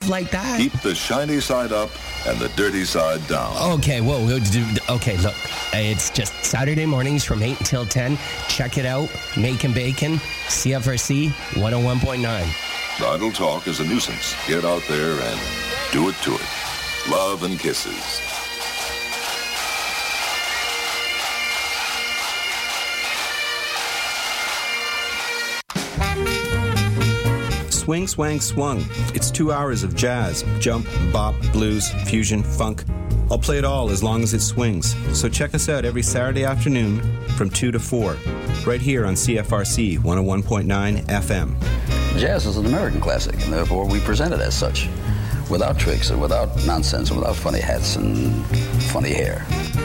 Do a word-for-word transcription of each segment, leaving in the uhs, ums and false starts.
like that. Keep the shiny side up and the dirty side down. Okay, whoa, whoa, okay, look, it's just Saturday mornings from eight until ten. Check it out, Making Bacon, C F R C one oh one point nine. Idle talk is a nuisance. Get out there and do it to it. Love and kisses. Swing, swang, swung. It's two hours of jazz, jump, bop, blues, fusion, funk. I'll play it all as long as it swings. So check us out every Saturday afternoon from two to four, right here on C F R C one oh one point nine F M. Jazz is an American classic, and therefore we present it as such, without tricks and without nonsense and without funny hats and funny hair.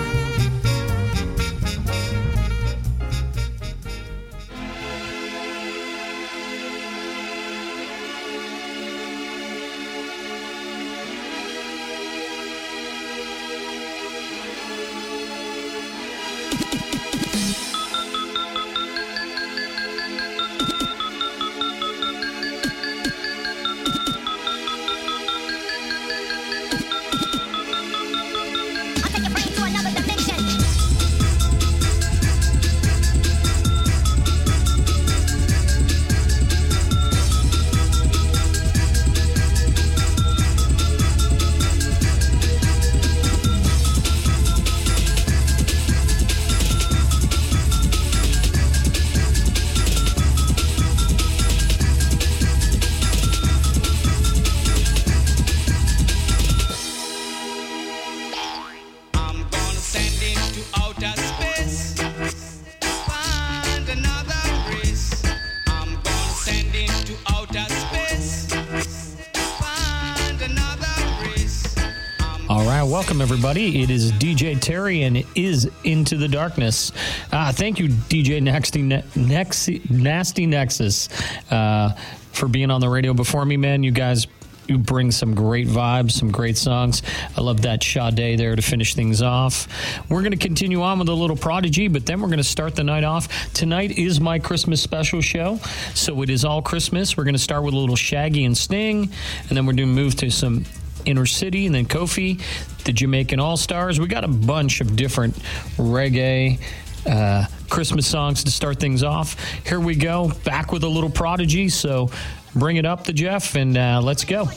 Welcome, everybody. It is D J Terry, and it is Into the Darkness. Uh, thank you, D J Nasty, ne- Nexi, Nasty Nexus, uh, for being on the radio before me, man. You guys you bring some great vibes, some great songs. I love that Sade there to finish things off. We're going to continue on with a little Prodigy, but then we're going to start the night off. Tonight is my Christmas special show, so it is all Christmas. We're going to start with a little Shaggy and Sting, and then we're going to move to some Inner City, and then Kofi, the Jamaican All-Stars. We got a bunch of different reggae uh, Christmas songs to start things off. Here we go, back with a little Prodigy, so bring it up to Jeff, and uh, let's go.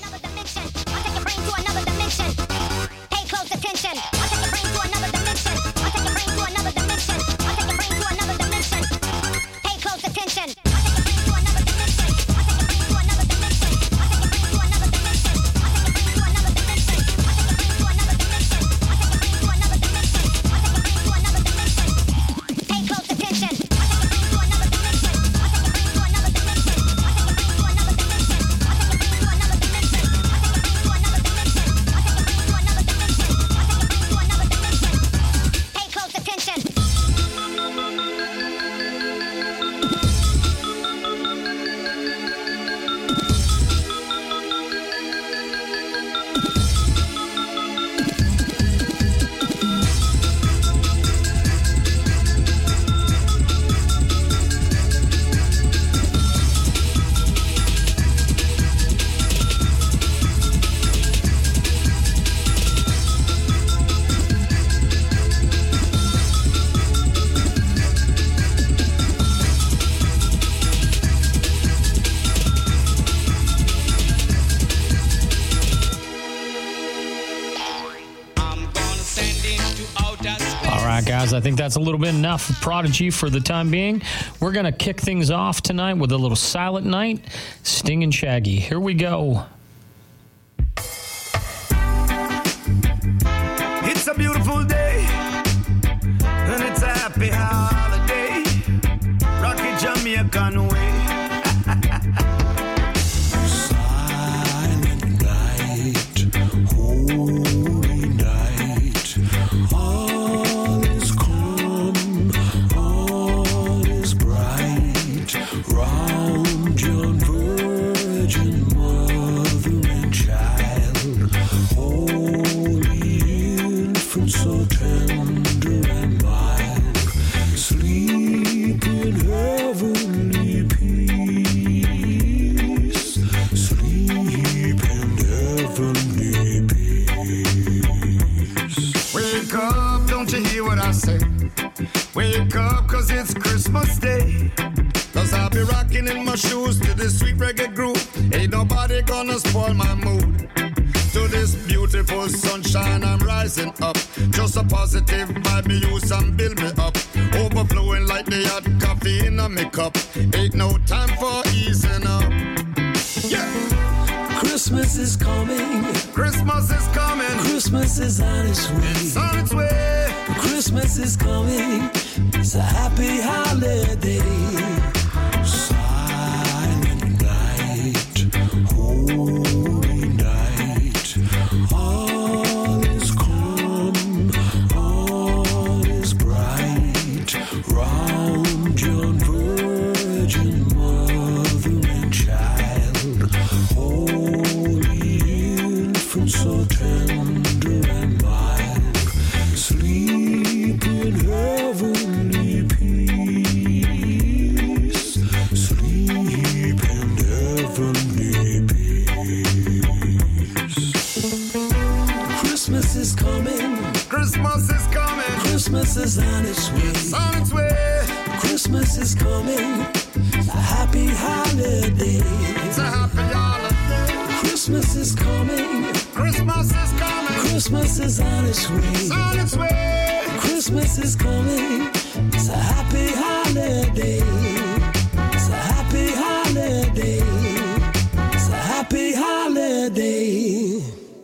Guys, I think that's a little bit enough of Prodigy for the time being. We're going to kick things off tonight with a little Silent Night, Sting and Shaggy. Here we go. It's a beautiful day, and it's a happy holiday. Rocky Jamaican way. Silent night, holy night. All is calm, all is bright. Round yon virgin mother and child, holy infant so Wake up, cause it's Christmas Day. Cause I'll be rocking in my shoes to this sweet reggae groove. Ain't nobody gonna spoil my mood. To this beautiful sunshine, I'm rising up. Just a positive vibe, me use and build me up. Overflowing like the hot coffee in a me cup. Ain't no time for easing up. Yeah. Christmas is coming. Christmas is coming. Christmas is on its way. It's on its way. Christmas is coming. It's a happy holiday. Silent night, holy night. All is calm, all is bright. Round yon virgin mother and child. Holy infant, so tender and mild. Sleep in heavenly peace. Sleep in heavenly peace. Christmas is coming. Christmas is coming. Christmas is on its way. It's on its way. Christmas is coming. It's a happy holiday. It's a happy holiday. Christmas is coming. Christmas is coming. Christmas is on its way. It's on its way. Christmas is coming. It's a happy holiday. It's a happy holiday. It's a happy holiday.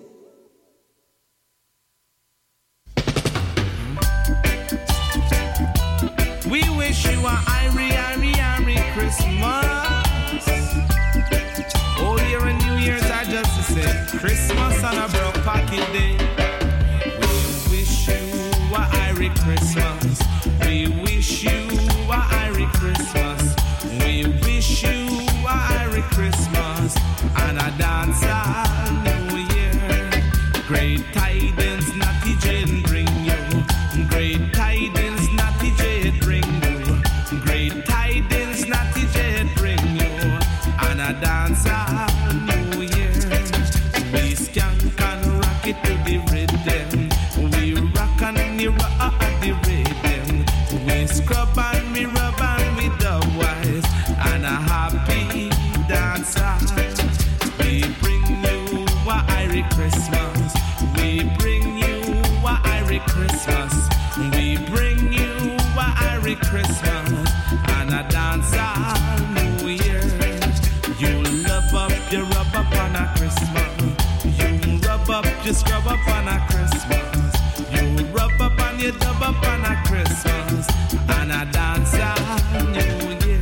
We wish you a Irie, Irie, Irie Christmas. Old Year and New Year's are just the same. Christmas on a broke pocket day. We wish you a Irie Christmas. We wish you a Irie Christmas. We wish you a Irie Christmas and a dance all New Year. Great tidings, Natty Jane bring you. Great tidings, Natty Jane bring you. Great tidings, Natty Jane bring you. And a dance all New Year. We skank and rock it to the rhythm. We rock and we rock the rhythm. We scrub and we rub and we dub wise. And a happy dance. We bring you a Irie Christmas. We bring you a Irie Christmas. We bring you a Irie Christmas and a dance all New Year. You love up, you rub up on a Christmas. You rub up, you scrub up on a Christmas. You rub up and you dub up on a Christmas and a dance all New Year.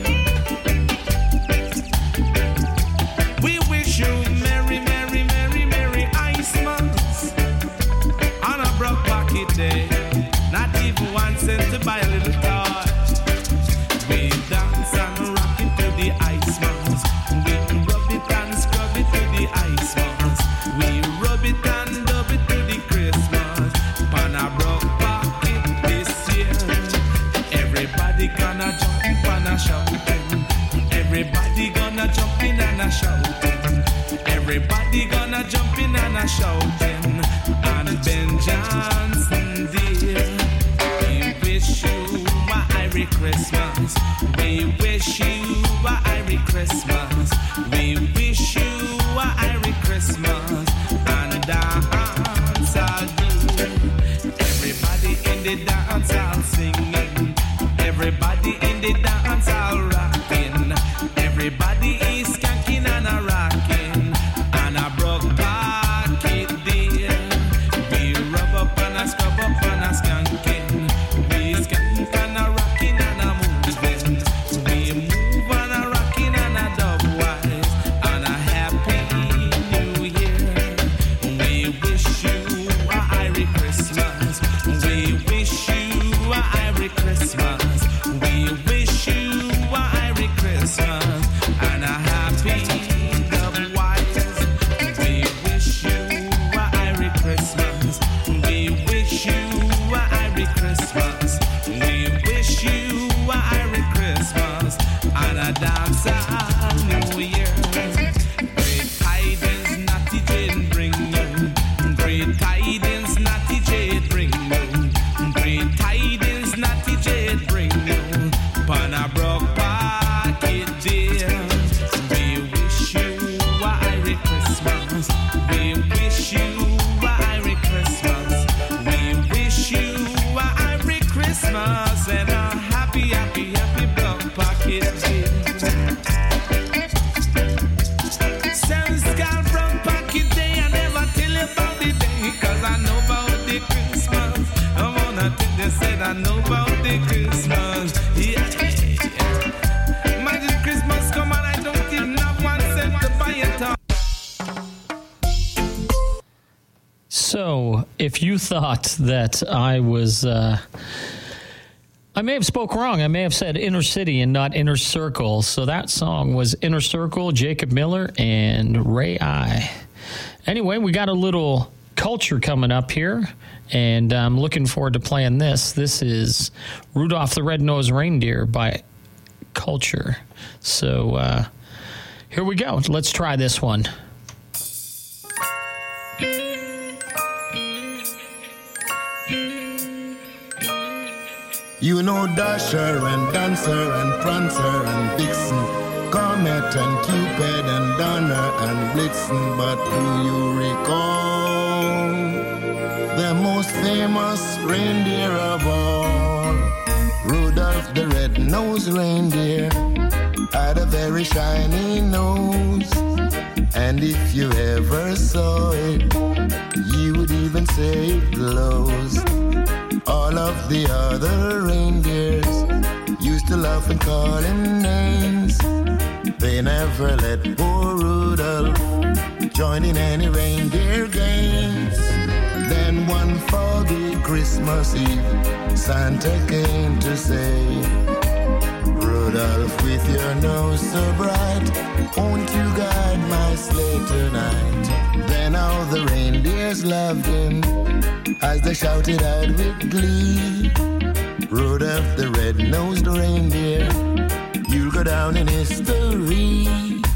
We wish you merry, merry, merry, merry Christmas on a broke pocket day. Not even one cent to buy a little toy. We dance and rock it to the ice mouse. We rub it and scrub it to the ice mouse. We rub it and dub it to the Christmas. On a broke pocket this year. Everybody gonna jump in and a shouting. Everybody gonna jump in and a shouting. Everybody gonna jump in and a shouting. And Ben Johnson dear, we wish you a Irie Christmas. We wish you a Irie Christmas. We wish you a Irie Christmas and dance all do. Everybody in the dance all singing. Everybody in the dance all rocking. Everybody is skanking and a rocking. And a broke pocket dear. We rub up and a scrub up and a skanking. We skank and a rocking and a moving. We move and a rocking and a dub wise. And a happy New Year. So, if you thought that I was, uh, I may have spoke wrong. I may have said Inner City and not Inner Circle. So that song was Inner Circle, Jacob Miller, and Ray I. Anyway, we got a little culture coming up here, and I'm looking forward to playing this. This is Rudolph the Red-Nosed Reindeer by Culture. So uh, here we go. Let's try this one. You know Dasher and Dancer and Prancer and Vixen, Comet and Cupid and Donner and Blitzen, but do you recall the most famous reindeer of all? Rudolph the Red-Nosed Reindeer had a very shiny nose, and if you ever saw it, you would even say it glows. All of the other reindeers used to laugh and call him names. They never let poor Rudolph join in any reindeer games. Then one foggy Christmas Eve, Santa came to say, Rudolph, with your nose so bright, won't you guide my sleigh tonight? Then all the reindeers loved him as they shouted out with glee, Rudolph the Red-Nosed Reindeer, you'll go down in history.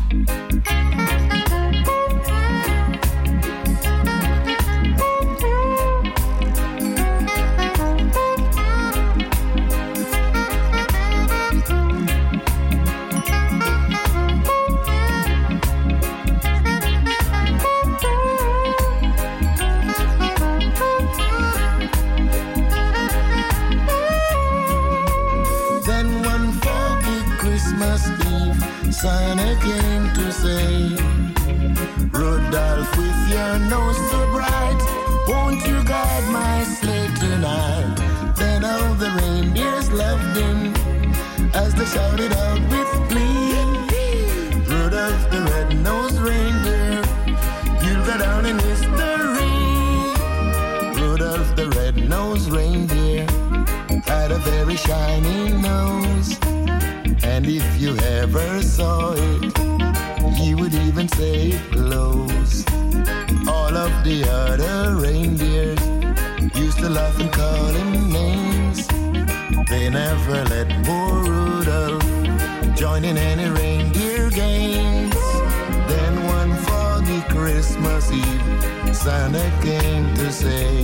Santa came to say, Rudolph, with your nose so bright, won't you guide my sleigh tonight? Then all the reindeers loved him as they shouted out with glee, Rudolph the Red-Nosed Reindeer, you'll go down in history. Rudolph the Red-Nosed Reindeer had a very shiny nose, and if you ever saw it, you would even say it glows. All of the other reindeers used to laugh and call him names. They never let poor Rudolph join in any reindeer games. Then one foggy Christmas Eve, Santa came to say,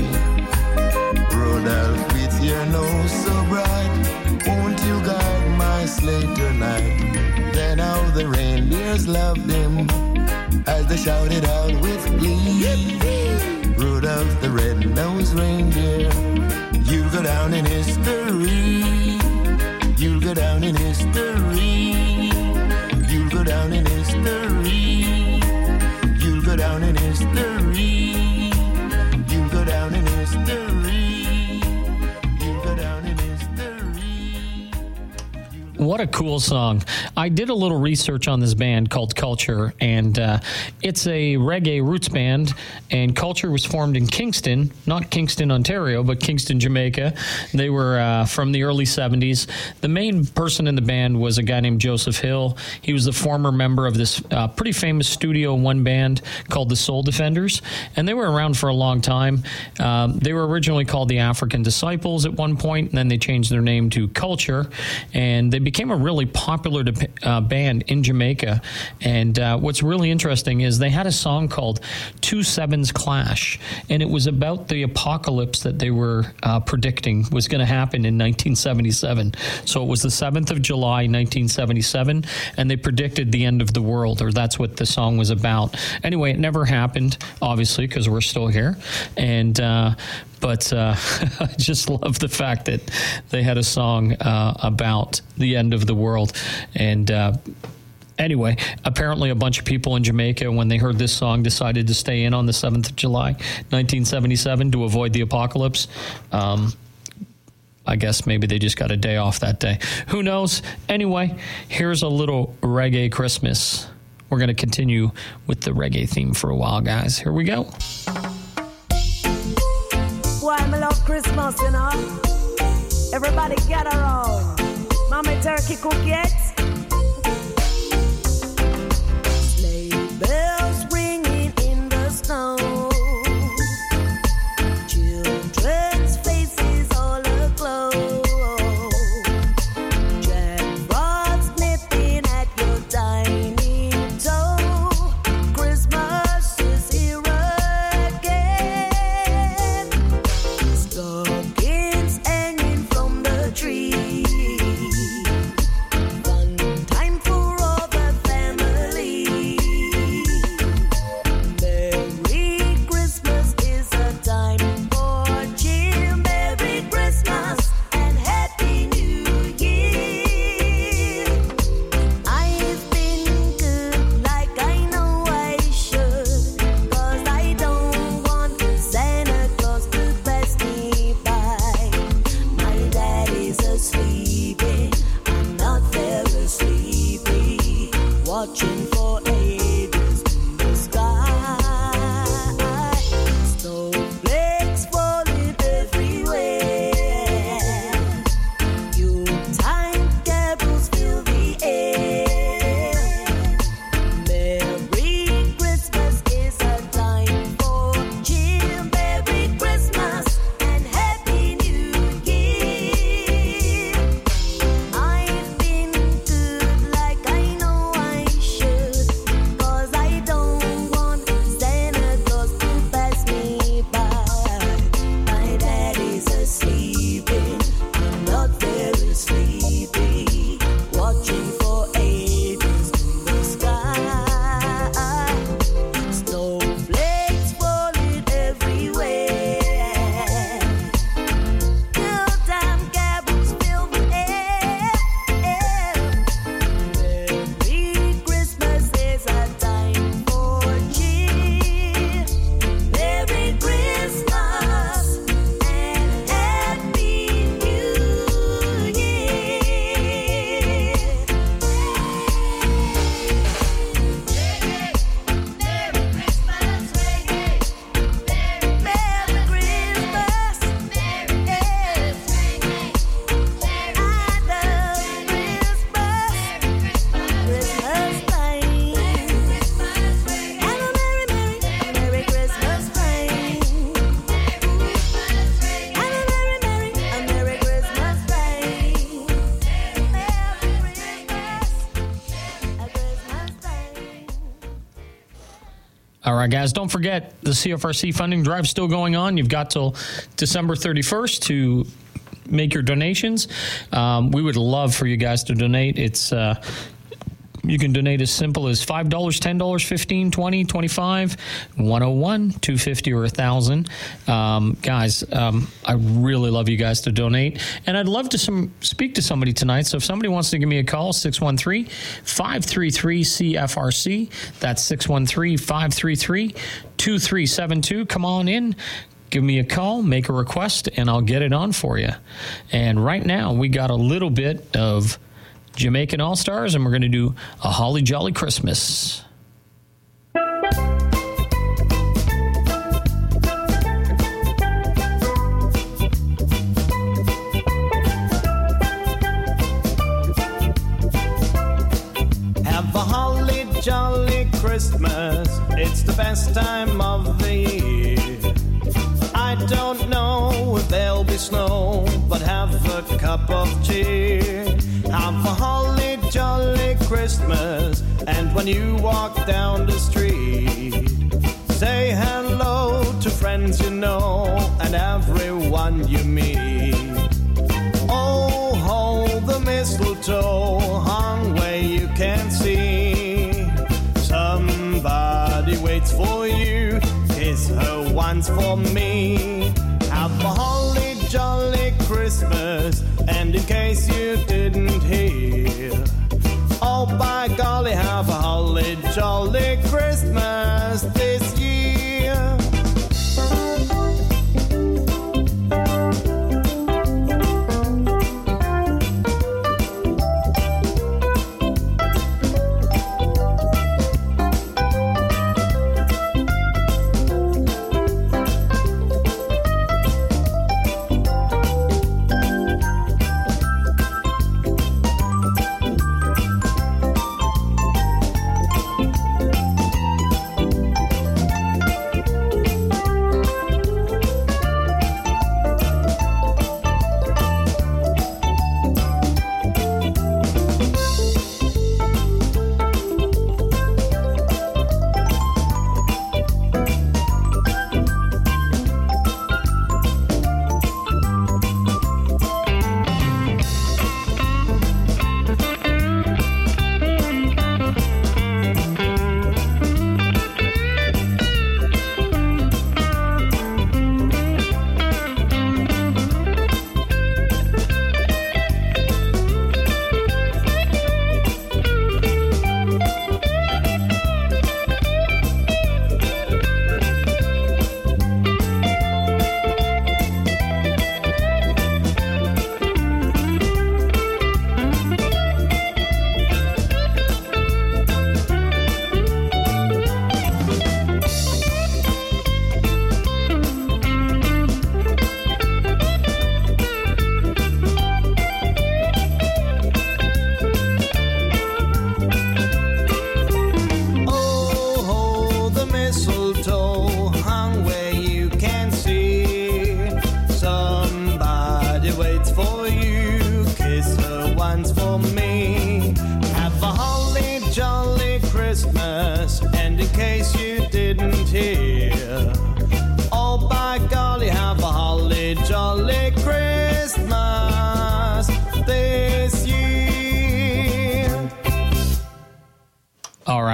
Rudolph, with your nose so bright, won't you guide my sleigh tonight? Then all the reindeers loved him as they shouted out with glee, Rudolph the Red-Nosed Reindeer, you'll go down in history. You'll go down in history. You'll go down in history. You'll go down in history. You'll go down in history. You'll go down in history. What a cool song. I did a little research on this band called Culture, and uh, it's a reggae roots band, and Culture was formed in Kingston, not Kingston, Ontario, but Kingston, Jamaica. They were uh, from the early seventies. The main person in the band was a guy named Joseph Hill. He was the former member of this uh, pretty famous Studio One band called the Soul Defenders, and they were around for a long time. Um, they were originally called the African Disciples at one point, and then they changed their name to Culture, and they became a really popular de- uh, band in Jamaica. And uh, what's really interesting is they had a song called Two Sevens Clash, and it was about the apocalypse that they were uh, predicting was going to happen in nineteen seventy-seven. So it was the seventh of July, nineteen seventy-seven, and they predicted the end of the world, or that's what the song was about. Anyway, it never happened, obviously, because we're still here. And uh, But uh, I just love the fact that they had a song uh, about the end of the world. And uh, anyway, apparently a bunch of people in Jamaica, when they heard this song, decided to stay in on the seventh of July, nineteen seventy-seven, to avoid the apocalypse. Um, I guess maybe they just got a day off that day. Who knows? Anyway, here's a little reggae Christmas. We're going to continue with the reggae theme for a while, guys. Here we go. love Christmas, you know. Everybody gather around. Mommy turkey cook yet? Sleigh bells ringing in the snow. Children's faces all aglow. Jack Frost nipping at your tiny toe. Christmas is here again. Stockings hanging from the tree. Fun time for all the family. Merry Christmas is a time for cheer. Merry Christmas and Happy New Year. I've been good like I know I should, 'cause I don't want Santa Claus to pass me by. My daddy's asleep, I'm not very sleepy, watching for ages in the sky. Snowflakes falling everywhere. Yuletide carols fill the air. Merry Christmas is a time for cheer. Merry Christmas and Happy New Year. I've been good like I know I should, 'cause I don't want Santa Claus to pass me by. My daddy's asleep, I'm not very sleepy, watching for ages in the sky. Snowflakes falling everywhere. Yuletime carols fill the air. Merry Christmas is a time for cheer. Merry Christmas and Happy New Year. Merry Christmas. Christmas time. Have a merry, merry, merry Christmas time. Have a merry, merry, a merry Christmas time. Merry Christmas, a Christmas time. All right, guys, don't forget the C F R C funding drive still going on. You've got till December thirty-first to make your donations. Um, we would love for you guys to donate. It's uh, you can donate as simple as five dollars, ten dollars, fifteen dollars, twenty dollars, twenty-five dollars, one oh one, two hundred fifty dollars, or one thousand dollars. Um, guys, um, I really love you guys to donate. And I'd love to some, speak to somebody tonight. So if somebody wants to give me a call, six one three, five three three, C F R C. That's six one three, five three three, two three seven two. Come on in. Give me a call, make a request, and I'll get it on for you. And right now, we got a little bit of Jamaican All-Stars, and we're going to do a Holly Jolly Christmas. Have a holly jolly Christmas. It's the best time of the year. I don't know if there'll be snow, but have a cup of cheer. Have a holly jolly Christmas, and when you walk down the street, say hello to friends you know and everyone you meet. Oh, hold the mistletoe hung where you can see. Somebody waits for you, kiss her once for me. Have a holly jolly Christmas, and in case you didn't hear, oh by golly, have a holly jolly Christmas this year.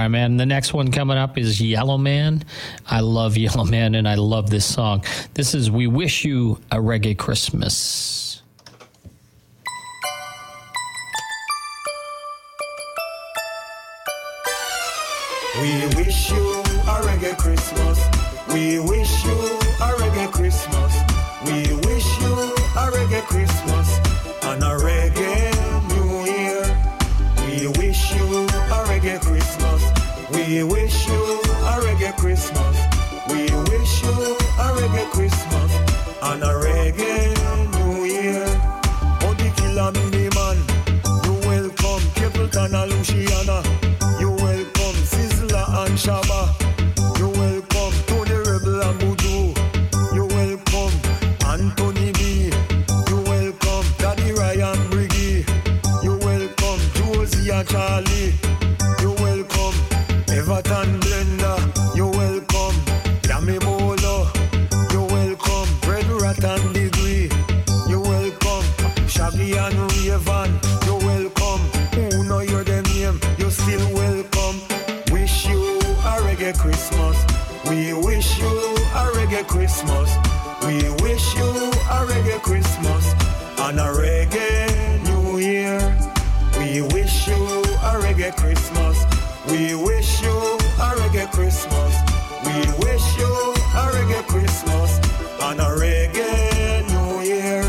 right, man. The next one coming up is Yellow Man. I love Yellow Man, and I love this song. This is We Wish You a Reggae Christmas. We wish you a reggae Christmas. We wish you a reggae Christmas. We wish you a reggae Christmas and a reggae New Year. We wish you a reggae Christmas. We wish you a reggae Christmas. We wish you a reggae Christmas and a reggae New Year. Oh, the killer mini man, you welcome Capleton and Luciana. You welcome Sizzla and Shabba. You welcome Tony Rebel and Voodoo. You welcome Anthony B. You welcome Daddy Ryan Briggy. You welcome Josie and Charlie. You welcome Everton Blender. You welcome Yami Bolo. You welcome Red Rat and Degree. You welcome Shaggy and Raven. You welcome who know your them name. You still welcome. Wish you a reggae Christmas. We wish you a reggae Christmas. We wish you a reggae Christmas and a reggae New Year. We wish you a reggae Christmas. We wish you a reggae Christmas. We wish you a reggae Christmas and a reggae New Year.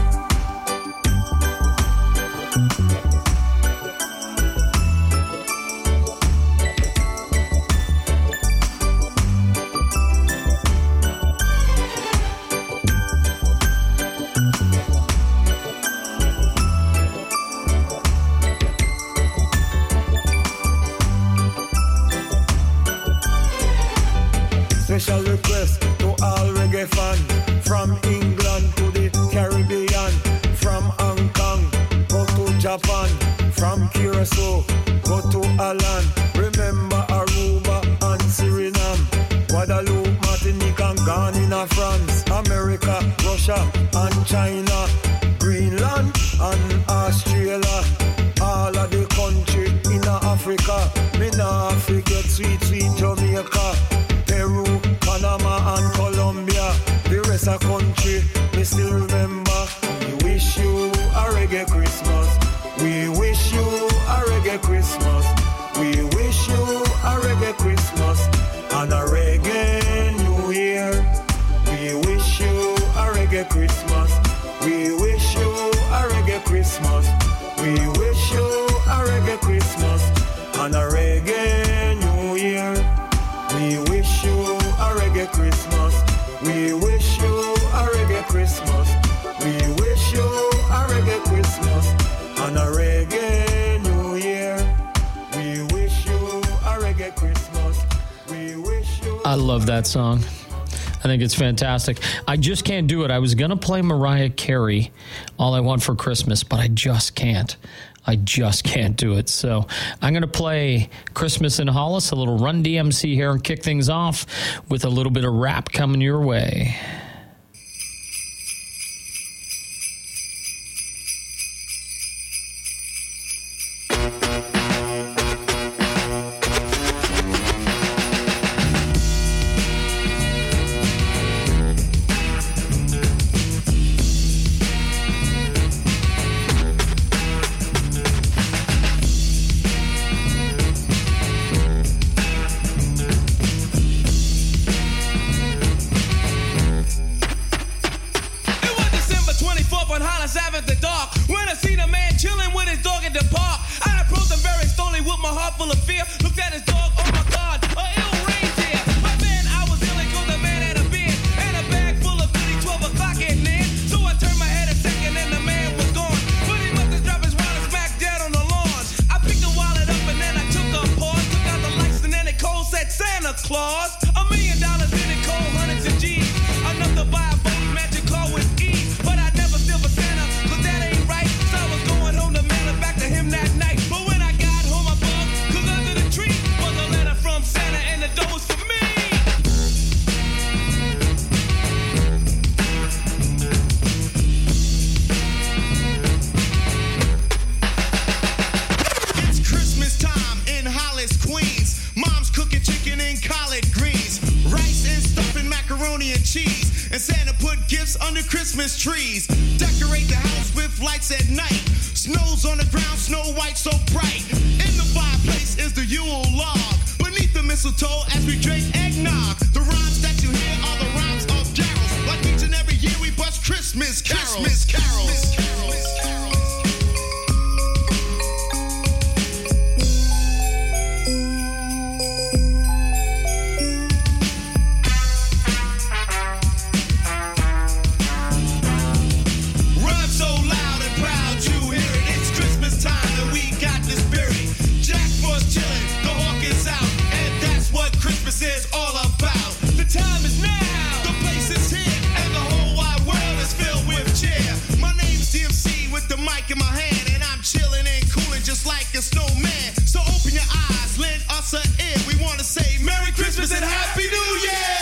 Special request to all reggae fan from England to the Caribbean, from Hong Kong, go to Japan, from Curacao, go to Alan. Remember Aruba and Suriname, Guadeloupe, Martinique and Ghana, France, America, Russia and China, Greenland and Australia. All of the country in Africa, me nah forget sweet, sweet Jamaica, Peru, Panama and Colombia. The rest of country, me still remember. We wish you a reggae Christmas. We wish you a reggae Christmas. We wish you a reggae Christmas and a reggae New Year. We wish you a reggae Christmas. We wish you a reggae Christmas. We wish you a reggae Christmas and a reggae New Year. We wish you a reggae Christmas. We wish you a reggae Christmas. We wish you a reggae Christmas and a reggae New Year. We wish you a reggae Christmas. We wish you. I love that song. I think it's fantastic. I just can't do it. I was going to play Mariah Carey, All I Want for Christmas, but I just can't. I just can't do it. So I'm going to play Christmas in Hollis, a little Run D M C here, and kick things off with a little bit of rap coming your way. macaroni and cheese. And Santa put gifts under Christmas trees. Decorate the house with lights at night. Snow's on the ground, snow white so bright. In the fireplace is the Yule log. Beneath the mistletoe as we drink eggnog. The rhymes that you hear are the rhymes of carols. Like each and every year we bust Christmas carols. Christmas carols. Christmas carols. Is all about. The time is now. The place is here, and the whole wide world is filled with cheer. My name's D M C with the mic in my hand, and I'm chilling and cooling just like a snowman. So open your eyes, lend us an ear. We want to say Merry Christmas and Happy New Year.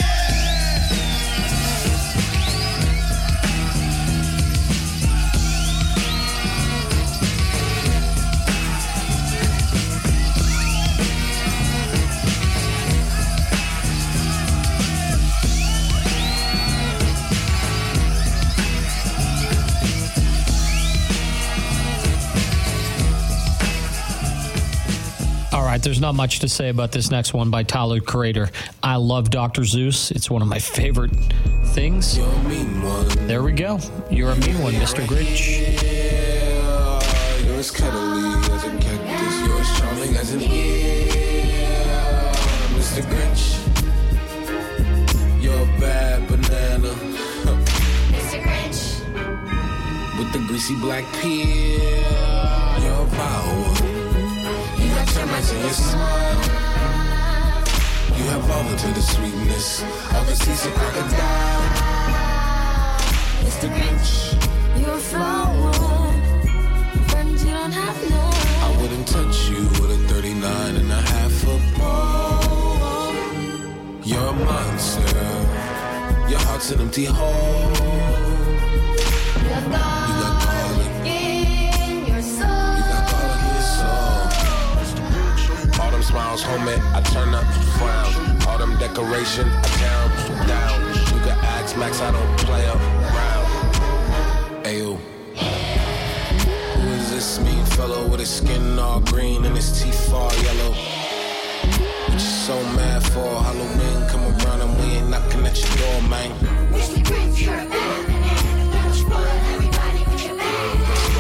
There's not much to say about this next one by Tyler Creator. I love Doctor Zeus. It's one of my favorite things. You're a mean one. There we go. You're a mean one, Mister Grinch. Yeah, you're as cuddly as a cactus. You're as charming as an ear. Mister Grinch, you're a bad banana. Mister Grinch, with the greasy black peel. You're a vile one. Termites in your smile. You have all the to the sweetness of a seasoned crocodile. Mister Grinch, you're a flower. Friends you don't have no. I wouldn't touch you with a thirty-nine and a half foot pole. You're a monster. Your heart's an empty hole. You got garlic in your soul. You got garlic in your soul. All them smiles, homie, I turn up, frown. All them decoration, I tear them down. You can ask Max, I don't play around. Ayo. Who is this mean fellow with his skin all green and his teeth all yellow? What you so mad for? Halloween come around and we ain't knocking at your door, man. Mister Grinch, you're a bad banana. Don't spoil everybody with your bad.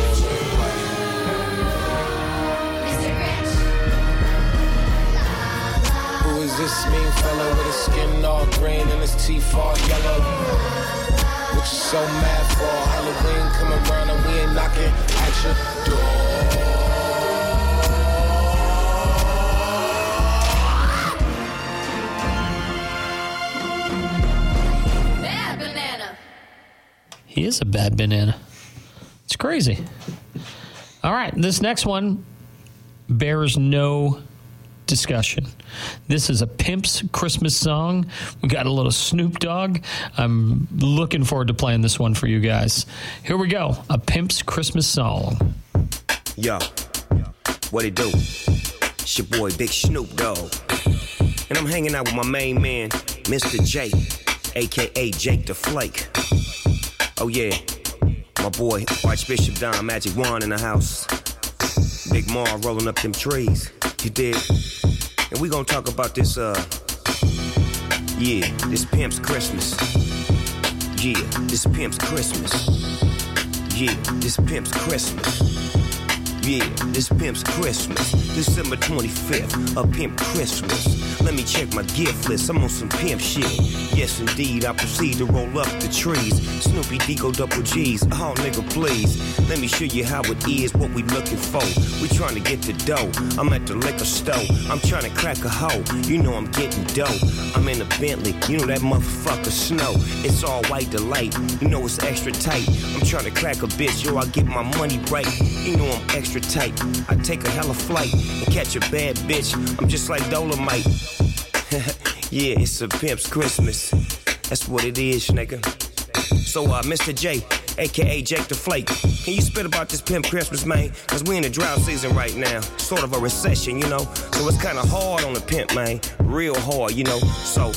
This mean fellow with his skin all green and his teeth all yellow. What you so mad for? Halloween come around and we ain't knocking at your door. Bad banana. He is a bad banana. It's crazy. All right, this next one bears no discussion. This is a Pimp's Christmas song. We got a little Snoop Dogg. I'm looking forward to playing this one for you guys. Here we go. A Pimp's Christmas song. Yo, what it do? It's your boy Big Snoop Dogg. And I'm hanging out with my main man, Mister J, a k a. Jake the Flake. Oh yeah, my boy Archbishop Don Magic Wand in the house. Big Ma rolling up them trees. You did. And we gonna talk about this, uh, yeah, this Pimp's Christmas. Yeah, this Pimp's Christmas. Yeah, this Pimp's Christmas. Yeah, this Pimp's Christmas. December twenty-fifth, a Pimp Christmas. Let me check my gift list, I'm on some pimp shit. Yes, indeed, I proceed to roll up the trees. Snoopy Deco double G's, oh nigga please. Let me show you how it is, what we looking for. We trying to get the dough, I'm at the liquor store. I'm trying to crack a hoe, you know I'm getting dough. I'm in a Bentley, you know that motherfucker Snow. It's all white delight, you know it's extra tight. I'm trying to crack a bitch, yo I get my money right. You know I'm extra tight, I take a hella flight and catch a bad bitch. I'm just like Dolomite. Yeah, it's a Pimp's Christmas. That's what it is, nigga. So, uh, Mister J, a k a. Jake the Flake, can you spit about this Pimp Christmas, man? Cause we in the drought season right now. Sort of a recession, you know? So it's kinda hard on the pimp, man. Real hard, you know? So,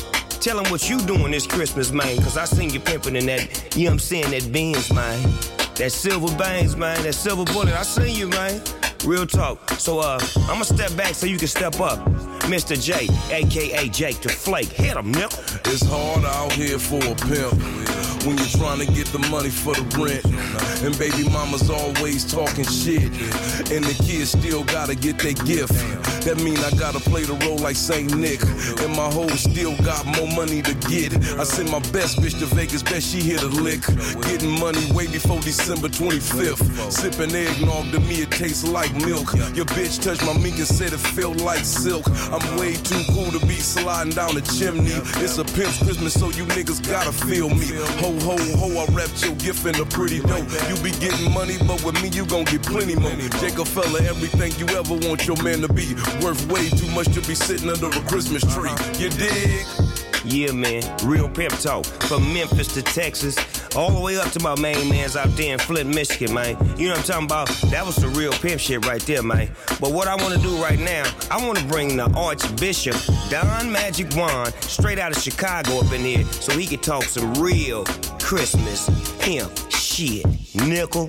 Tell them what you doing this Christmas, man, cause I seen you pimping in that, you know what I'm saying, that Benz, man. That silver bangs, man, that silver bullet, I seen you, man. Real talk. So, uh, I'ma step back so you can step up. Mister J, A K A Jake the Flake. Hit him, nickel. It's hard out here for a pimp when you're trying to get the money for the rent. And baby mama's always talking shit. And the kids still gotta get their gift. That mean I gotta play the role like Saint Nick. And my hoe still got more money to get. I send my best bitch to Vegas, bet she hit a lick. Getting money way before December twenty-fifth. Sipping eggnog, to me it tastes like milk. Your bitch touched my mink and said it felt like silk. I'm way too cool to be sliding down the chimney. It's a pimp's Christmas, so you niggas gotta feel me. Ho, ho, ho, I wrapped your gift in a pretty dope. You be getting money, but with me you gon' get plenty more. Jacob fella, everything you ever want your man to be. Worth way too much to be sitting under a Christmas tree. You dig? Yeah, man, real pimp talk. From Memphis to Texas, all the way up to my main man's out there in Flint, Michigan, man. You know what I'm talking about? That was the real pimp shit right there, man. But what I want to do right now, I want to bring the Archbishop Don Magic Juan straight out of Chicago up in here so he can talk some real Christmas pimp shit. Nickel.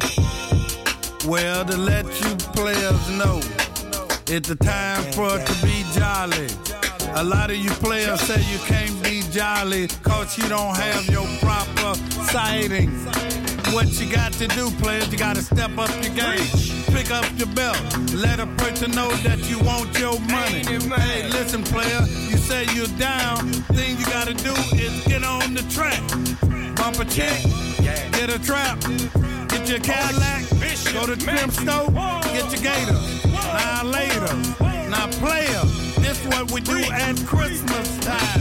Well, to let you players know, it's the time for it to be jolly. A lot of you players say you can't be jolly cause you don't have your proper sighting. What you got to do, players, you got to step up your game. Pick up your belt. Let a person know that you want your money. Hey, listen, player, you say you're down. Thing you got to do is get on the track. Bump a chick, get a trap, get your Cadillac, go to Trim Store, get your gator. Now later, now player, this what we do at Christmas time.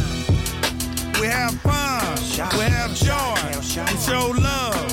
We have fun, we have joy, we show love.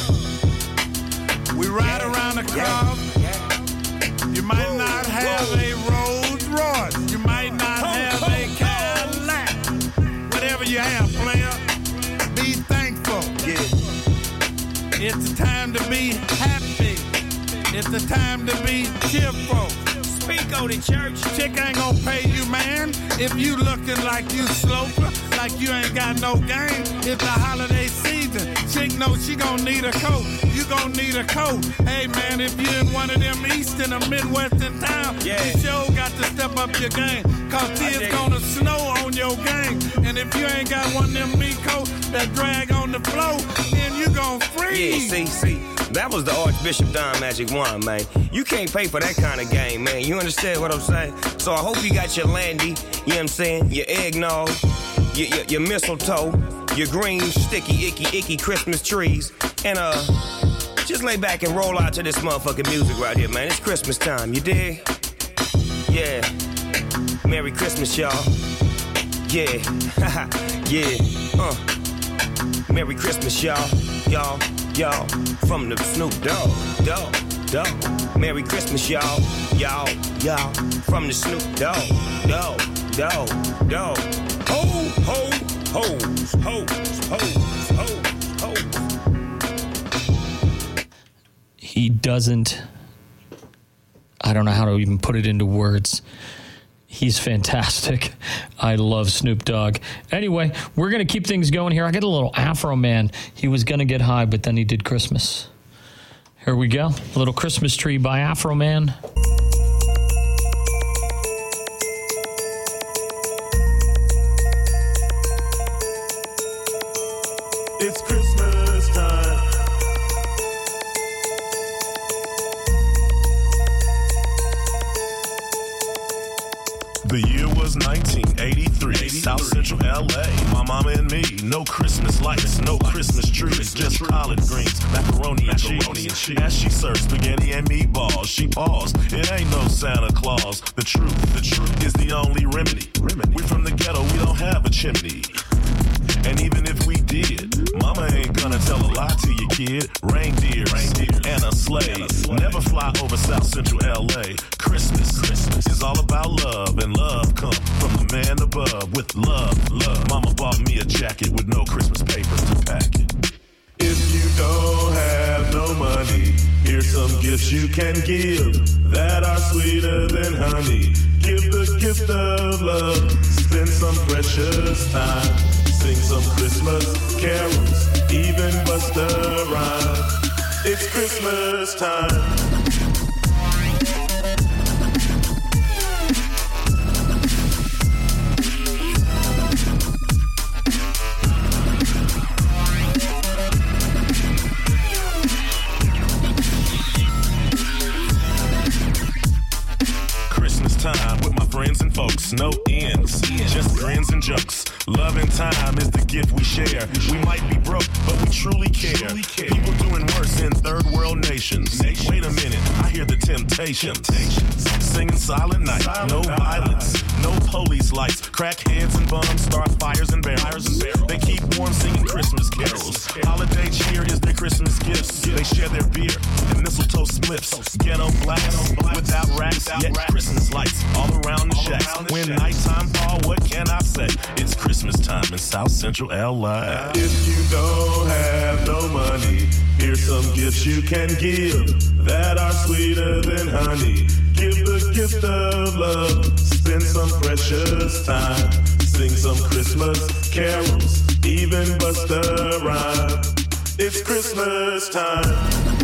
We ride around the car. You might not have a Rolls Royce, you might not have a Cadillac. Whatever you have, player, be thankful. It's the time to be happy. It's the time to be cheerful. Speak on it, church. Chick ain't gonna pay you, man. If you looking like you sloper, like you ain't got no game. It's the holiday season. Chick knows she gonna need a coat. You gonna need a coat. Hey, man, if you in one of them eastern or midwestern towns, yeah, you sure got to step up your game. Cause it's gonna snow on your game. And if you ain't got one of them meat coats that drag on the floor, then you gonna freeze. Yeah, see, see. That was the Archbishop Don Magic Juan, man. You can't pay for that kind of game, man. You understand what I'm saying? So I hope you got your landy, you know what I'm saying? Your eggnog, your, your, your mistletoe, your green, sticky, icky, icky Christmas trees. And uh, just lay back and roll out to this motherfucking music right here, man. It's Christmas time, you dig? Yeah. Merry Christmas, y'all. Yeah. Yeah. Uh. Merry Christmas, y'all. Y'all. Y'all, from the Snoop Dogg, dog, dog. Merry Christmas, y'all, y'all, y'all. From the Snoop Dogg, dog, dog, dog. Ho, ho, hoes, hoes, hoes, hoes, hoes. He doesn't, I don't know how to even put it into words. He's fantastic. I love Snoop Dogg. Anyway, we're going to keep things going here. I got a little Afro Man. He was going to get high, but then he did Christmas. Here we go. A little Christmas tree by Afro Man. It's Christmas time. The year was nineteen eighty-three, South Central L A. My mama and me, no Christmas lights, no Christmas trees, just collard greens, macaroni and cheese. As she served spaghetti and meatballs, she paused. It ain't no Santa Claus. The truth, the truth is the only remedy. We from the ghetto, we don't have a chimney. And even if we did, mama ain't gonna tell a lie to you, kid. Reindeers, Reindeer, and a sleigh. Never fly over South Central L A. Christmas, Christmas is all about love, and love come from the man above. With love, love. Mama bought me a jacket with no Christmas papers to pack it. If you don't have no money, here's some gifts you can give that are sweeter than honey. Give the gift of love, spend some precious time. Sing some Christmas carols, even Busta Rhymes. It's Christmas time. Time with my friends and folks, no ends, just grins and jokes. Love and time is the gift we share. We might be broke, but we truly care. People doing worse in third world nations. Wait a minute, I hear the Temptations singing Silent Night. No violence, no police lights. Crackheads and bums start fires and barrels. They keep warm singing Christmas carols. Holiday cheer is their Christmas gifts. They share their beer and mistletoe spliffs. Ghetto blacks without racks, yet Christmas lights all around the shacks. When nighttime fall, what can I say? It's Christmas time in South Central L A. If you don't have no money, here's some gifts you can give that are sweeter than honey. Give the gift of love, spend some precious time, sing some Christmas carols, even Busta Rhymes. It's Christmas time.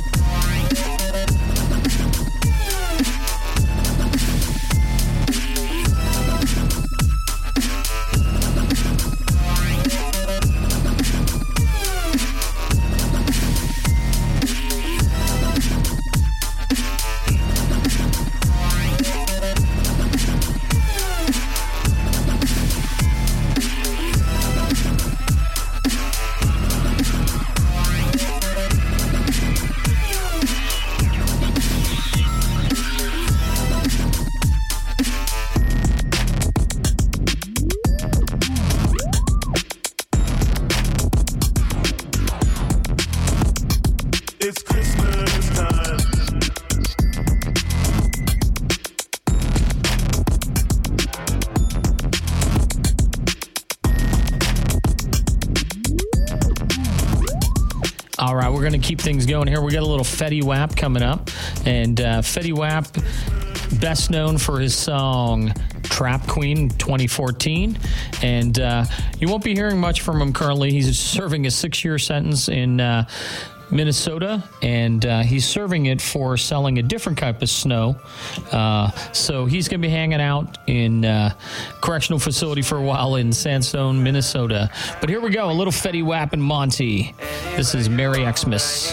All right, we're going to keep things going here. We got a little Fetty Wap coming up. And uh, Fetty Wap, best known for his song Trap Queen twenty fourteen. And uh, you won't be hearing much from him currently. He's serving a six-year sentence in uh, Minnesota, and uh, he's serving it for selling a different type of snow. Uh, so he's going to be hanging out in uh, correctional facility for a while in Sandstone, Minnesota. But here we go, a little Fetty Wap and Monty. This is Merry Xmas.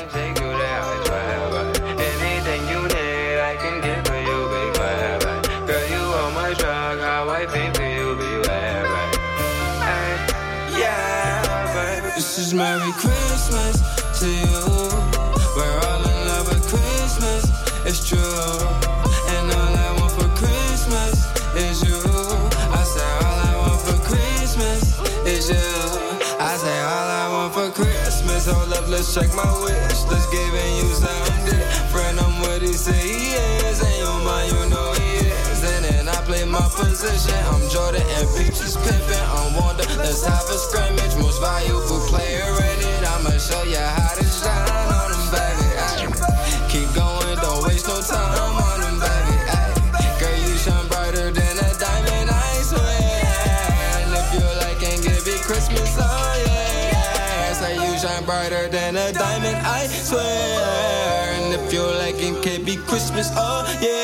This is Merry Christmas to you. We're all in love with Christmas, it's true. And all I want for Christmas is you. I say all I want for Christmas is you. I say all I want for Christmas. Hold up, let's check my wish. Let's giving you something. Friend, I'm what he say he is. And your mind, you know he is. And then I play my position. I'm Jordan and Peaches Pippin. I'm Wanda. Let's have a scrimmage. Most valuable player in it. I'ma show you how to shine on them, baby. Ay. Keep going, don't waste no time on them, baby. Ay. Girl, you shine brighter than a diamond, I swear. And if you like and give it Christmas, oh yeah. Say you shine brighter than a diamond, I swear. And if you like and can be Christmas, oh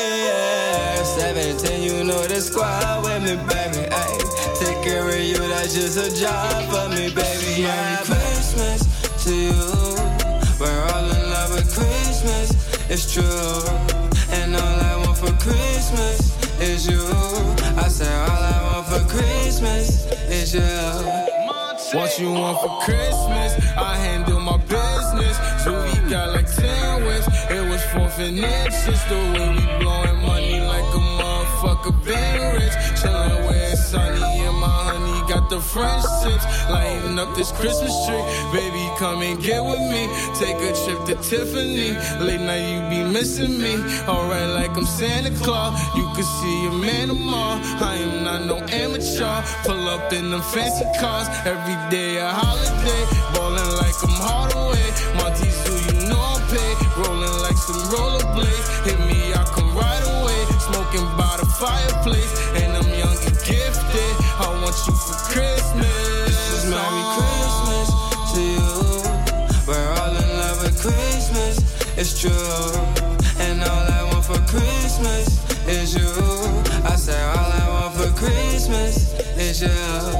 yeah. seventeen, you know the squad with me, baby. Ay. Take care of you, that's just a job for me, baby. Merry Christmas to you. We're all in love with Christmas, it's true. And all I want for Christmas is you. I say all I want for Christmas is you. What you want for Christmas? I handle my business. So we got like ten wins. It was four finishes. The way we blowing money like a motherfucker been rich. Chillin' where it's sunny and my honey got the French tips. Lighting up this Christmas tree. Baby, come and get with me. Take a trip to Tiffany. Late night you be missing me. Alright, like I'm Santa Claus. You can see your man tomorrow. I am not no amateur. Pull up in them fancy cars. Every day a holiday. Ballin' like I'm Hardaway. Monty's who you know I'm paid. Rollin' like some rollerblades. Hit me, I come right away. Smoking by the fireplace. And I'm young and gifted. I want you for Christmas. This is it's true. And all I want for Christmas is you. I say all I want for Christmas is you.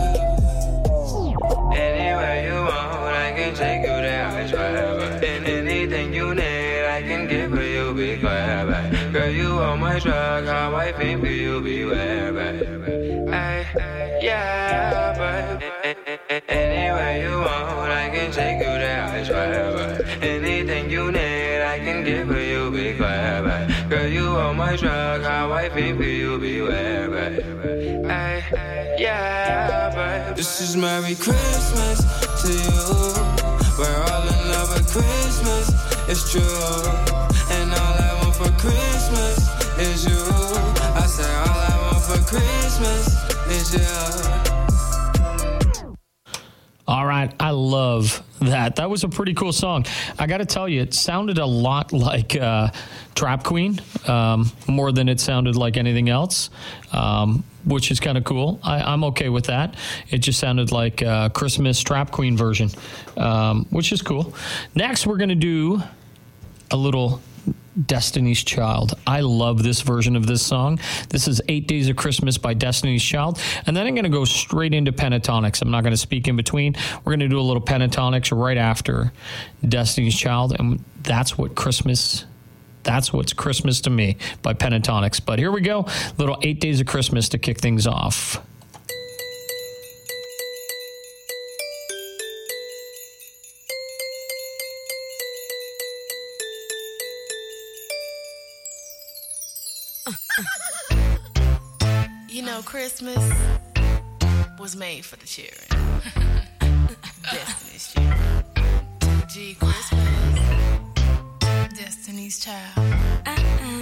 Anywhere you want, I can take you there, I swear. And anything you need, I can give for you, be glad, babe. Girl, you on my drug, how I think for you, beware, babe. Ay, yeah, babe. Anywhere you want, I can take you there, I swear, babe. Anything you need, I can give for you, be glad, babe. Girl, you on my drug, how I think for you, beware, babe. Ay, yeah, babe. This is Merry Christmas to you. We're all in love with Christmas, it's true. And all I want for Christmas is you. I say all I want for Christmas is you. All right, I love that. That was a pretty cool song. I got to tell you, it sounded a lot like uh, Trap Queen, um, more than it sounded like anything else, um, which is kind of cool. I, I'm okay with that. It just sounded like a Christmas Trap Queen version, um, which is cool. Next, we're going to do a little Destiny's Child. I love this version of this song. This is Eight Days of Christmas by Destiny's Child. And then I'm going to go straight into Pentatonics. I'm not going to speak in between. We're going to do a little Pentatonics right after Destiny's Child. And that's what Christmas, that's what's Christmas to me by Pentatonics. But here we go. Little Eight Days of Christmas to kick things off. You know, Christmas was made for the children. Destiny's children. Gee, Christmas. Destiny's Child. Uh-uh.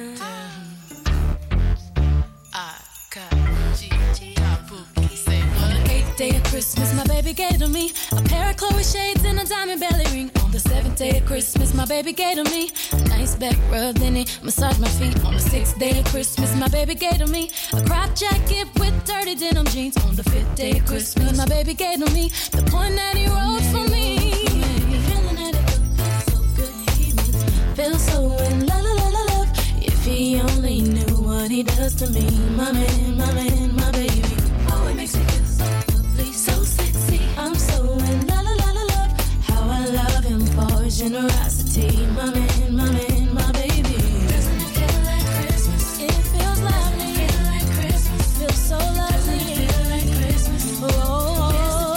I got G. Kabuki. Say what? Eighth day of Christmas, my baby gave to me a pair of Chloe shades and a diamond belly ring. On the seventh day of Christmas, my baby gave to me a nice back rub, then he massaged my feet. On the sixth day of Christmas, my baby gave to me a crop jacket with dirty denim jeans. On the fifth day of Christmas, my baby gave to me the point that he wrote for me. Feeling that it feels so good, he makes me feel so in la la la la love. If he only knew what he does to me, my man, my man, my baby. Oh, it makes me feel so lovely, so sexy. I'm so in la la la la love. How I love him for his generosity, my man, my man, my baby. Doesn't it feel like Christmas? It feels lovely. Doesn't it feel like Christmas? Feels so lovely. Doesn't it feel like Christmas? Oh,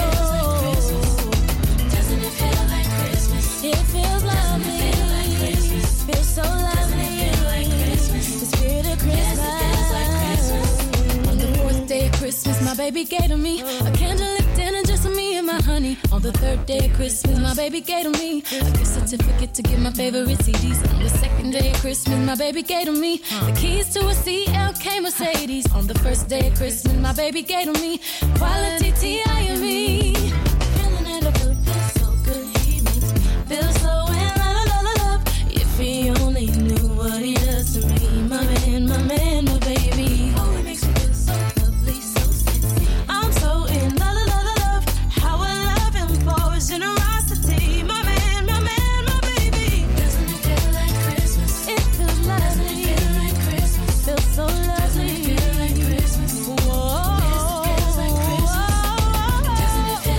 doesn't it feel like Christmas? It feels lovely. Doesn't it feel like Christmas? Feels so lovely. Doesn't it feel like Christmas? The spirit of Christmas. Yes, it feels like Christmas. On the fourth day of Christmas, my baby gave to me a candlelit dinner just for me and my honey. On the third day of Christmas, my baby gave to me a gift certificate to get my favorite C Ds. On the second day of Christmas, my baby gave to me the keys to a C L K Mercedes. On the first day of Christmas, my baby gave to me quality T I and me. Feeling that it feels so good, he makes me feel so in la la la la love. If he only knew what he does to me, my man, my man, my baby. Oh, it makes me feel so lovely, so sexy. I'm so in la la la la love. How I love him for his generosity, my man, my man, my baby. Doesn't it feel like Christmas? It feels lovely. Doesn't it feel like Christmas? Feels so lovely. Doesn't it feel like Christmas? Whoa. Yes, it feels like Christmas. Doesn't it feel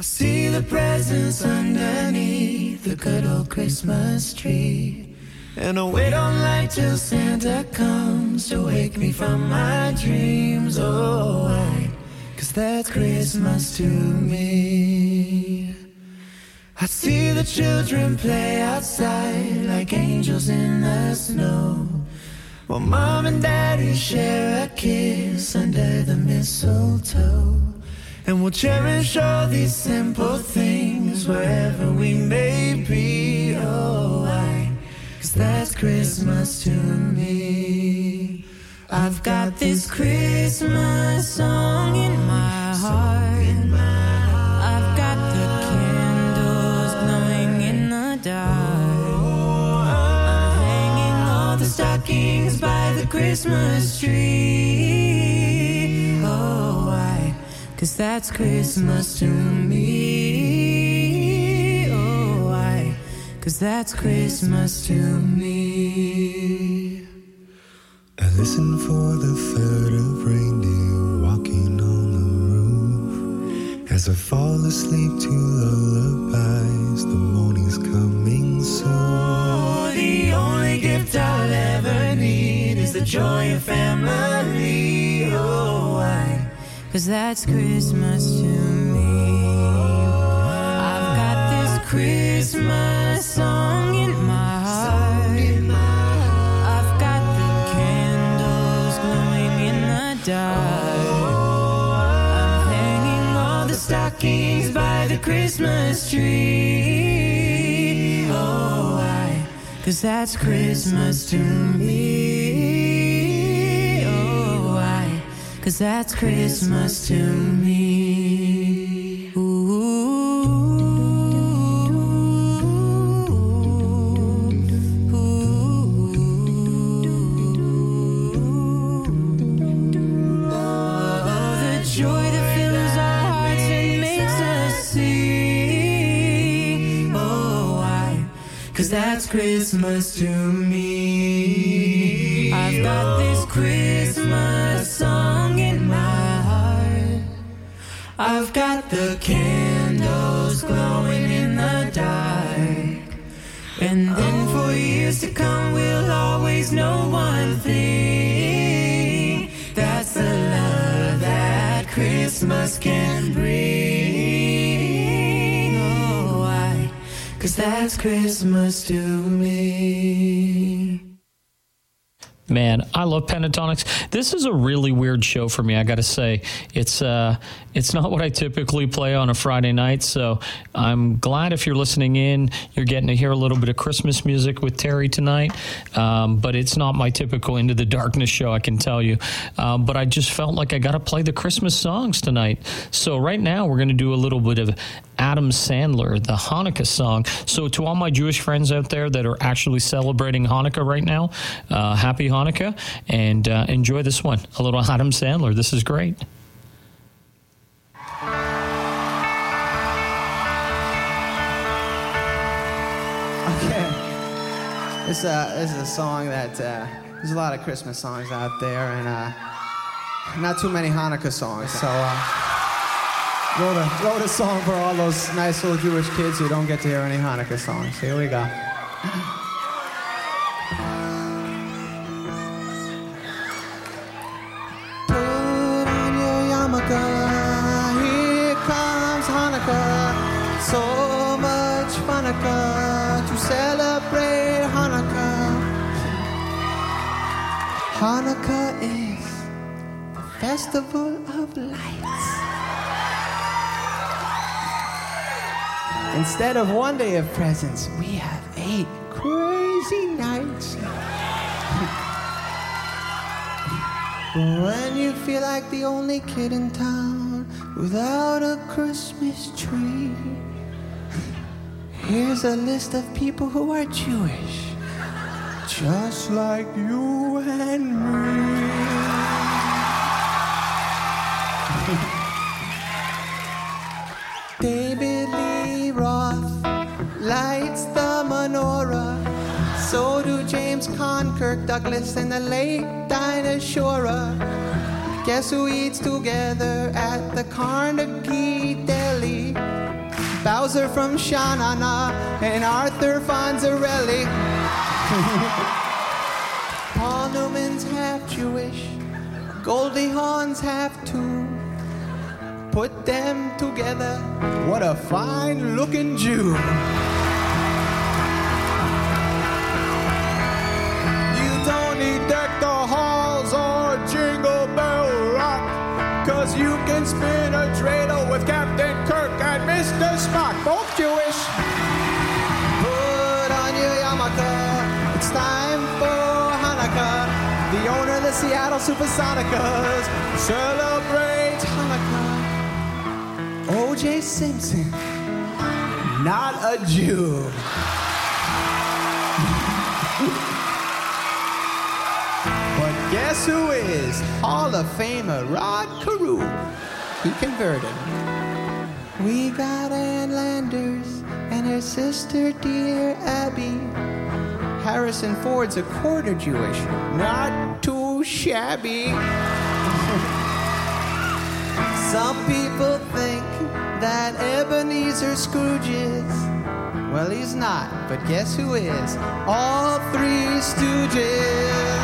see the presents underneath the good old Christmas tree. And I wait all night till Santa comes to wake me from my dreams. Oh, why? 'Cause that's Christmas to me. I see the children play outside like angels in the snow, while Mom and Daddy share a kiss under the mistletoe. And we'll cherish all these simple things wherever we may be. Oh, why? 'Cause that's Christmas to me. I've got this Christmas song in my heart. I've got the candles glowing in the dark. I'm hanging all the stockings by the Christmas tree. Oh, why? 'Cause that's Christmas to me. Oh, why? 'Cause that's Christmas to me. I listen for the third of reindeer walking on the roof. As I fall asleep to lullabies, the morning's coming soon. Oh, the only gift I'll ever need is the joy of family. Oh, why? 'Cause that's Christmas to me. I've got this Christmas song in my heart. I've got the candles glowing in the dark. I'm hanging all the stockings by the Christmas tree. Oh, why? 'Cause that's Christmas to me. Oh, why? 'Cause that's Christmas to me. Ooh. Joy that fills our hearts and makes us sing. Oh, why? 'Cause that's Christmas to me. I've got this Christmas song in my heart. I've got the candles glowing in the dark. And then for years to come we'll always know one thing. That's the love that Christmas can bring. Oh, why? 'Cause that's Christmas to me. Man, I love Pentatonics. This is a really weird show for me, I got to say. It's uh, it's not what I typically play on a Friday night, so I'm glad if you're listening in, you're getting to hear a little bit of Christmas music with Terry tonight, um, but it's not my typical Into the Darkness show, I can tell you. Um, but I just felt like I got to play the Christmas songs tonight. So right now, we're going to do a little bit of Adam Sandler, the Hanukkah song. So to all my Jewish friends out there that are actually celebrating Hanukkah right now, uh, happy Hanukkah, and uh, enjoy this one. A little Adam Sandler. This is great. Okay. This, uh, this is a song that, uh, there's a lot of Christmas songs out there, and uh, not too many Hanukkah songs, so uh, wrote, a, wrote a song for all those nice little Jewish kids who don't get to hear any Hanukkah songs. Here we go. Put on your yarmulke, here comes Hanukkah, so much Hanukkah to celebrate Hanukkah. Hanukkah is the festival of lights. Instead of one day of presents, we have eight crazy nights. When you feel like the only kid in town without a Christmas tree, here's a list of people who are Jewish, just like you and me. David Lee Roth lights the menorah. So do James Conn, Kirk Douglas, and the late Dinah Shore. Guess who eats together at the Carnegie Deli? Bowser from Sha-na-na, and Arthur Fonzarelli. Paul Newman's half Jewish, Goldie Hawn's half too. Put them together, what a fine-looking Jew. You don't need deck the halls or Jingle Bell Rock, 'cause you can spin a dreidel with Captain Kirk and Mister Spock, both Jewish. Put on your yarmulke, it's time for Hanukkah. The owner of the Seattle Supersonicas celebrates Hanukkah. O J Simpson, not a Jew. But guess who is? Hall of Famer Rod Carew. He converted. We got Ann Landers and her sister, dear Abby. Harrison Ford's a quarter Jewish, not too shabby. Some people think that Ebenezer Scrooge is. Well, he's not, but guess who is? All Three Stooges.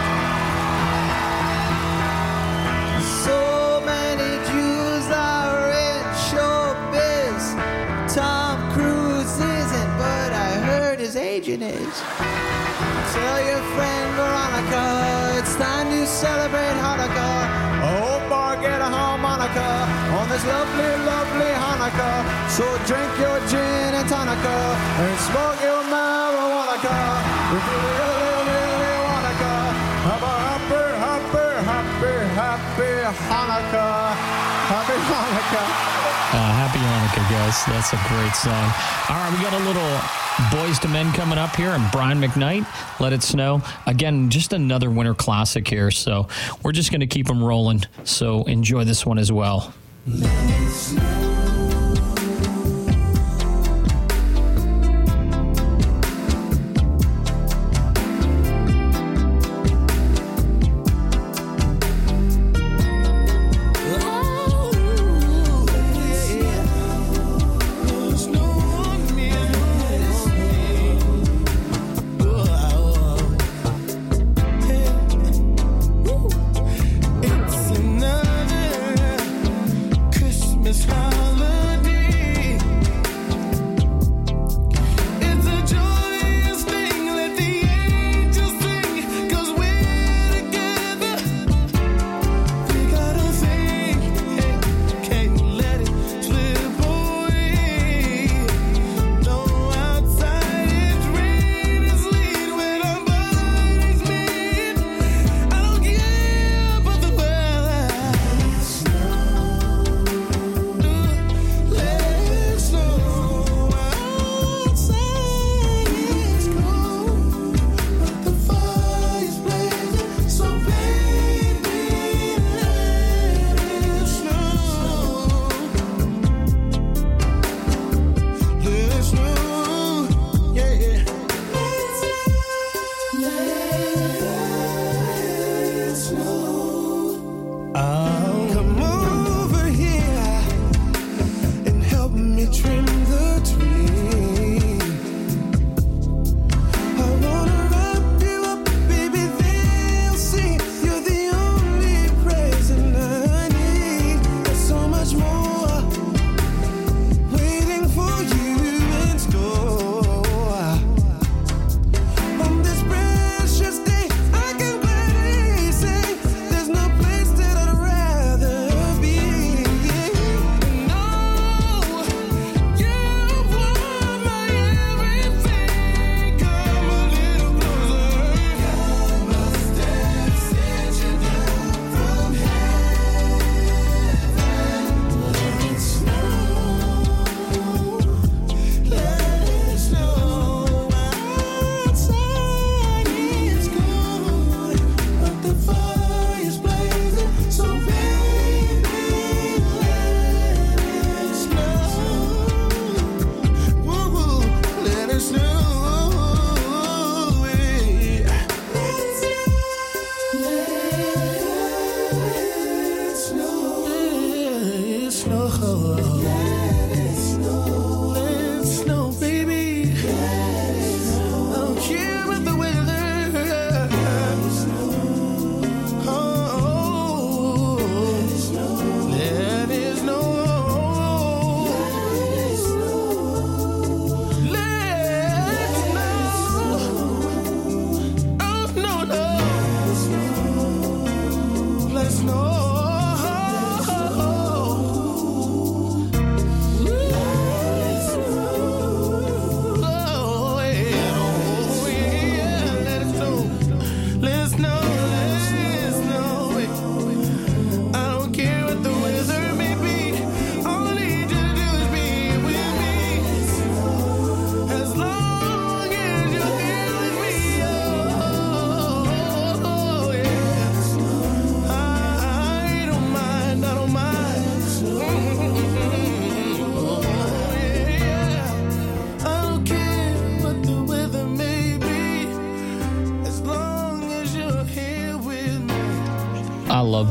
So many Jews are in showbiz. Tom Cruise isn't, but I heard his agent is. Tell your friend Veronica it's time to celebrate Hanukkah. I hope I get a harmonica on this lovely, lovely Hanukkah. So drink your gin and tonica and smoke your marijuana. If you really, really wanna go, have a happy, happy, happy, happy Hanukkah. Happy Hanukkah. Uh, happy Hanukkah, guys. That's a great song. All right, we got a little Boys to Men coming up here, and Brian McKnight, Let It Snow. Again, just another winter classic here, so we're just going to keep them rolling. So enjoy this one as well. Let it snow. It's another Christmas holiday.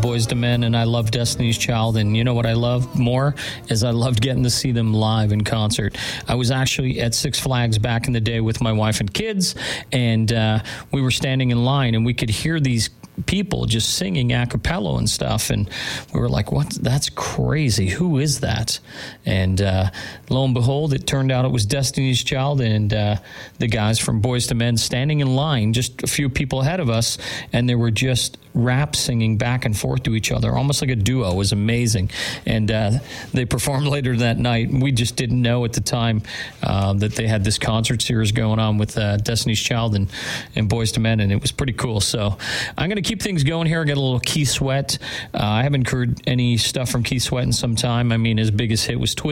Boyz two Men, and I love Destiny's Child. And you know what I love more is I loved getting to see them live in concert. I was actually at Six Flags back in the day with my wife and kids, and uh, we were standing in line, and we could hear these people just singing a cappella and stuff, and we were like, what? That's crazy. Who is that? And uh, lo and behold, it turned out it was Destiny's Child and uh, the guys from Boyz two Men standing in line just a few people ahead of us, and they were just rap singing back and forth to each other, almost like a duo. It was amazing. And uh, they performed later that night. We just didn't know at the time uh, that they had this concert series going on with uh, Destiny's Child and, and Boyz two Men, and it was pretty cool. So I'm going to keep things going here. I got a little Keith Sweat. Uh, I haven't heard any stuff from Keith Sweat in some time. I mean, his biggest hit was Twist.